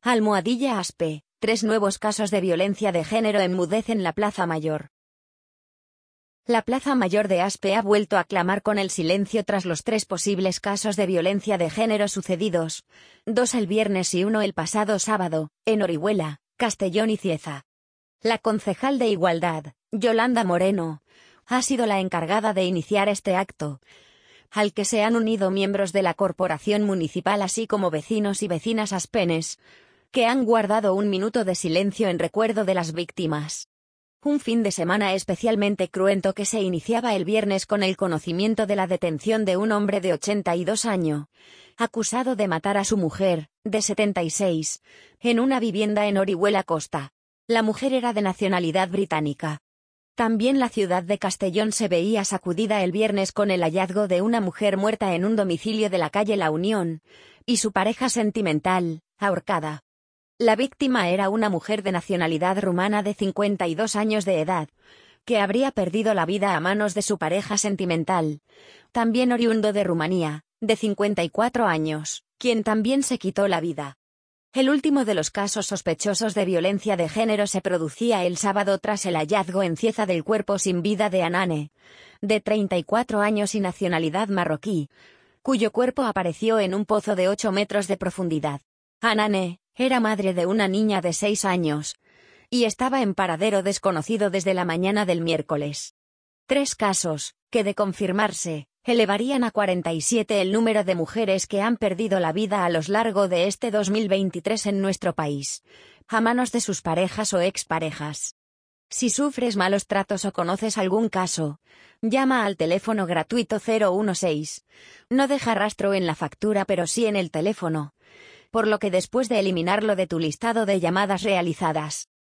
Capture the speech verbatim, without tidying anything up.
Almohadilla Aspe, tres nuevos casos de violencia de género enmudecen la Plaza Mayor. La Plaza Mayor de Aspe ha vuelto a clamar con el silencio tras los tres posibles casos de violencia de género sucedidos, dos el viernes y uno el pasado sábado, en Orihuela, Castellón y Cieza. La concejal de Igualdad, Yolanda Moreno, ha sido la encargada de iniciar este acto, al que se han unido miembros de la corporación municipal así como vecinos y vecinas aspenes, que han guardado un minuto de silencio en recuerdo de las víctimas. Un fin de semana especialmente cruento que se iniciaba el viernes con el conocimiento de la detención de un hombre de ochenta y dos años, acusado de matar a su mujer, de setenta y seis, en una vivienda en Orihuela Costa. La mujer era de nacionalidad británica. También la ciudad de Castellón se veía sacudida el viernes con el hallazgo de una mujer muerta en un domicilio de la calle La Unión, y su pareja sentimental, ahorcada. La víctima era una mujer de nacionalidad rumana de cincuenta y dos años de edad, que habría perdido la vida a manos de su pareja sentimental, también oriundo de Rumanía, de cincuenta y cuatro años, quien también se quitó la vida. El último de los casos sospechosos de violencia de género se producía el sábado tras el hallazgo en Cieza del cuerpo sin vida de Anane, de treinta y cuatro años y nacionalidad marroquí, cuyo cuerpo apareció en un pozo de ocho metros de profundidad. Anane era madre de una niña de seis años, y estaba en paradero desconocido desde la mañana del miércoles. Tres casos, que de confirmarse, elevarían a cuarenta y siete el número de mujeres que han perdido la vida a lo largo de este dos mil veintitrés en nuestro país, a manos de sus parejas o exparejas. Si sufres malos tratos o conoces algún caso, llama al teléfono gratuito cero uno seis. No deja rastro en la factura pero sí en el teléfono, por lo que después de eliminarlo de tu listado de llamadas realizadas,